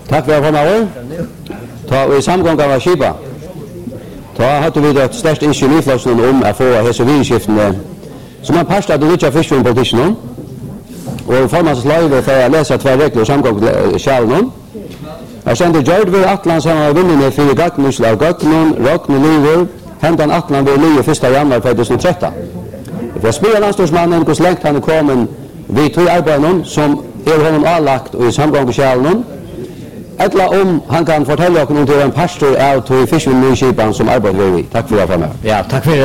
Takk for at jeg Ta vi samgång av skipa. Ta hadde vi et størst innskjøn i flåsen om å få hese virskiftene som man parstad til litt av fiskjønpolitikken og formans laive for å lese tver regler og samgång sjælen. Jeg sendte Gjørd ved Atlan som var vinnende for gagnusel av Gagnon, Rogn og Liver, hentan Atlan ved 1. januar 2013. For jeg spiller landstorsmannen hvordan lengt han kommet vi tog arbeidene som honom avlagt og i samgång sjælen. Etla han kan fortelle oss om til en pastor av tog fiskjønskipan som arbeider vi. Takk for det. Ja, takk for det.